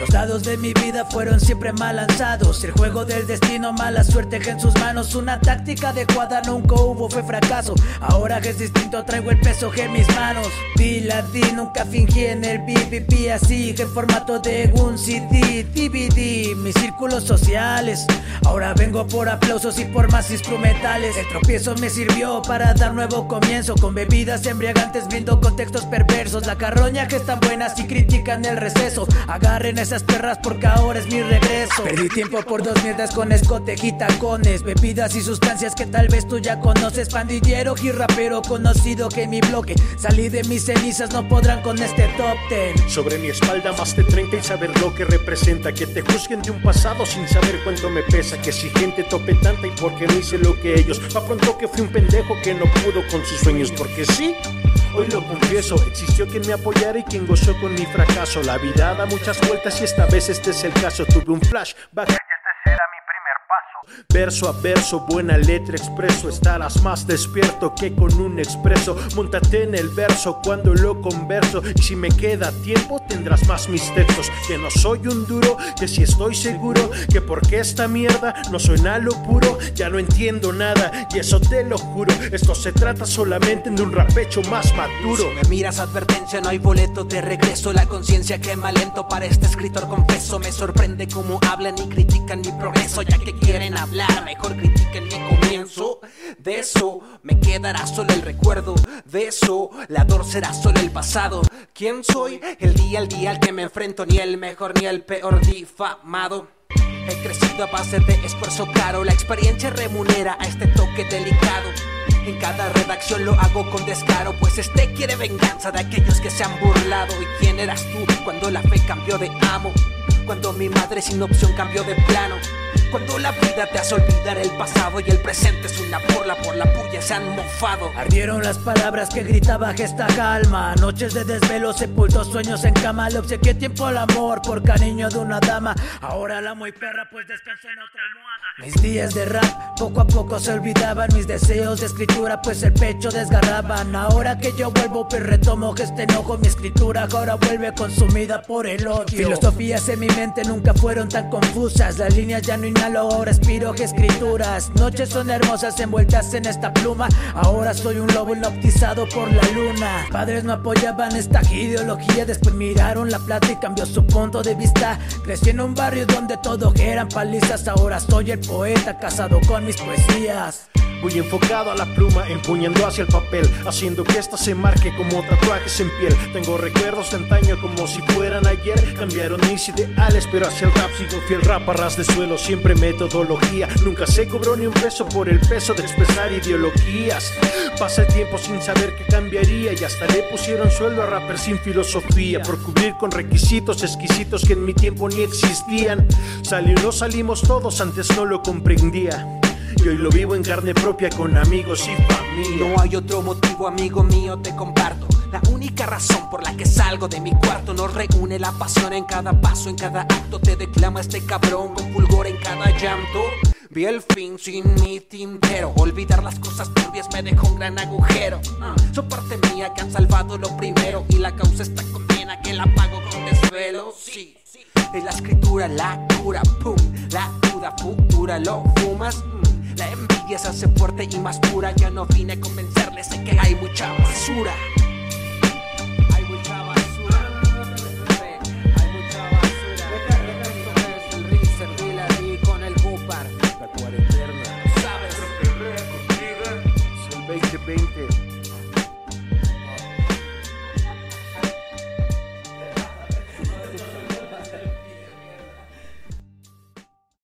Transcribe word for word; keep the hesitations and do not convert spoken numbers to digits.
Los dados de mi vida fueron siempre mal lanzados. El juego del destino, mala suerte que en sus manos. Una táctica adecuada nunca hubo, fue fracaso. Ahora que es distinto, traigo el peso que en mis manos. Di la di, nunca fingí en el B B B. Así que en formato de un C D, D V D. Mis círculos sociales, ahora vengo por aplausos y por más instrumentales. El tropiezo me sirvió para dar nuevo comienzo. Con bebidas embriagantes brindo contextos perversos. La carroña que están buenas y critican el receso. Agarren esas perras porque ahora es mi regreso. Perdí tiempo por dos mierdas con escote y tacones. Bebidas y sustancias que tal vez tú ya conoces. Pandillero y rapero conocido que en mi bloque. Salí de mis cenizas, no podrán con este top ten. Sobre mi espalda más de treinta y saber lo que representa. Que te juzguen de un pasado sin saber cuánto me pesa. Que si gente tope tanta y porque no hice lo que ellos. Pa' pronto que fui un pendejo que no pudo con sus sueños. Porque sí, hoy lo confieso, existió quien me apoyara y quien gozó con mi fracaso. La vida da muchas vueltas y esta vez este es el caso. Tuve un flashback y este será mi primer paso. Verso a verso, buena letra, expreso. Estarás más despierto que con un expreso. Móntate en el verso cuando lo converso. Y si me queda tiempo tendrás más mis textos. Que no soy un duro, que si estoy seguro que porque esta mierda no suena lo puro. Ya no entiendo nada y eso te lo juro. Esto se trata solamente de un rapecho más maduro. Si me miras, advertencia, no hay boleto de regreso. La conciencia quema lento para este escritor confeso. Me sorprende cómo hablan y critican mi progreso. Ya que quieren hablar, mejor critiquen mi comienzo. De eso me quedará solo el recuerdo. De eso la dor será solo el pasado. ¿Quién soy? El día al día al que me enfrento. Ni el mejor ni el peor difamado. He crecido a base de esfuerzo caro. La experiencia remunera a este toque delicado. En cada redacción lo hago con descaro, pues este quiere venganza de aquellos que se han burlado. ¿Y quién eras tú cuando la fe cambió de amo? Cuando mi madre sin opción cambió de plano. Cuando la vida te hace olvidar el pasado y el presente es una burla, por la puya se han mofado. Ardieron las palabras que gritaba gesta calma. Noches de desvelo, sepultos, sueños en cama. Le obsequié tiempo al amor por cariño de una dama. Ahora la muy perra pues descansó en otra almohada. Mis días de rap poco a poco se olvidaban. Mis deseos de escritura pues el pecho desgarraban. Ahora que yo vuelvo pues retomo que este enojo. Mi escritura ahora vuelve consumida por el odio. Filosofías en mi mente nunca fueron tan confusas. Las líneas ya no inhalan, ahora respiro que escrituras. Noches son hermosas envueltas en esta pluma. Ahora soy un lobo hipnotizado por la luna. Padres no apoyaban esta ideología. Después miraron la plata y cambió su punto de vista. Crecí en un barrio donde todo eran palizas. Ahora soy el poeta casado con mis poesías. Muy enfocado a la pluma, empuñando hacia el papel, haciendo que esta se marque como tatuajes en piel. Tengo recuerdos de antaño como si fueran ayer. Cambiaron mis ideales, pero hacia el rap sigo fiel. Rap a ras de suelo, siempre metodología. Nunca se cobró ni un peso por el peso de expresar ideologías. Pasa el tiempo sin saber qué cambiaría y hasta le pusieron sueldo a rappers sin filosofía. Por cubrir con requisitos exquisitos que en mi tiempo ni existían. Salió no salimos todos, antes no lo comprendía. Y hoy lo vivo en carne propia con amigos y familia. No hay otro motivo, amigo mío, te comparto. La única razón por la que salgo de mi cuarto. Nos reúne la pasión en cada paso, en cada acto. Te declama este cabrón con fulgor en cada llanto. Vi el fin sin mi tintero. Olvidar las cosas turbias me dejó un gran agujero. uh, Son parte mía que han salvado lo primero. Y la causa está condena que la pago con desvelo. Sí, es la escritura la cura, pum. La duda futura lo fumas. mm. La envidia se hace fuerte y más pura. Ya no vine a convencerles, sé que hay mucha basura.